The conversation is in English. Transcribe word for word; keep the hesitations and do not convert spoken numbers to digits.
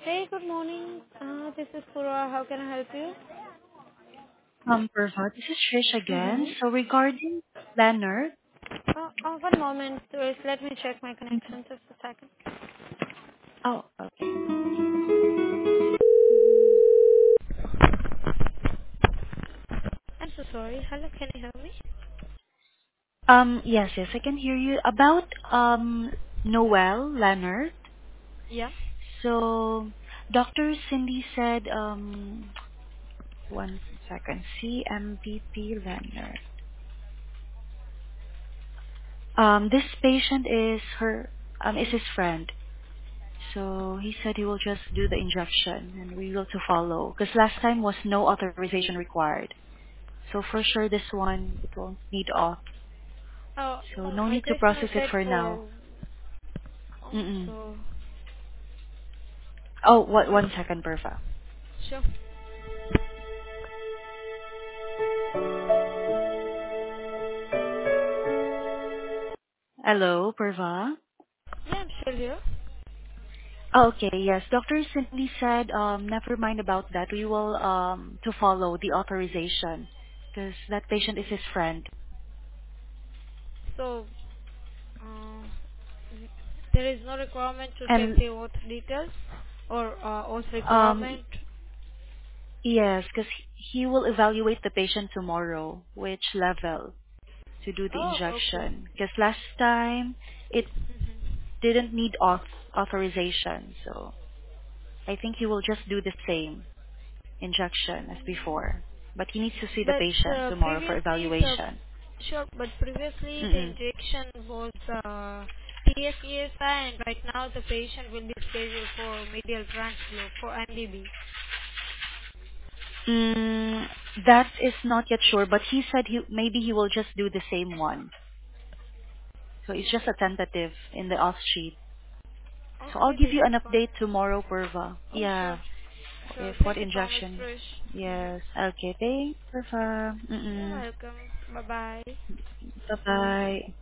Hey, good morning. Uh, this is Purva. How can I help you? Um, Purva, this is Trish again. Mm-hmm. So regarding Leonard, Uh, uh, one moment, please. Let me check my mhm. connection. Just a second. Oh, okay. I'm so sorry. Hello, can you hear me? Um, yes, yes, I can hear you. About um Noel Leonard. Yeah. So Doctor Cindy said, um, one second, C M P P Leonard. Um, this patient is her, um, is his friend. So he said he will just do the injection and we will to follow. Because last time was no authorization required. So for sure this one, it won't need auth. Uh, So no, no I need to just process it noted for now. for. Oh, Mm-mm. so Oh, what, one second, Perfa. sure. Hello, Perva. Yeah, I'm still here. Oh, okay, yes. Doctor Cindy said, um, never mind about that. We will um to follow the authorization because that patient is his friend. So, uh, there is no requirement to check And the auth details or uh, auth um, requirement. yes, because he will evaluate the patient tomorrow, which level to do the Oh, okay. injection. Because last time it didn't need auth authorization, so I think he will just do the same injection as before. But he needs to see the But patient uh, tomorrow for previously the evaluation. sure, but previously the Mm-mm. injection was uh, P F E S I, and right now the patient will be scheduled for medial transflow for M D B. Mm, that is not yet sure, but he said he maybe he will just do the same one. So it's just a tentative in the off sheet. So I'll Okay, give this you is an fine. update tomorrow, Purva. Oh, sure, Yeah, sure. if what Thank you so much, injection. Trish. Yes. Okay, thanks, Purva. You're Mm-mm. welcome. Bye bye. Bye-bye.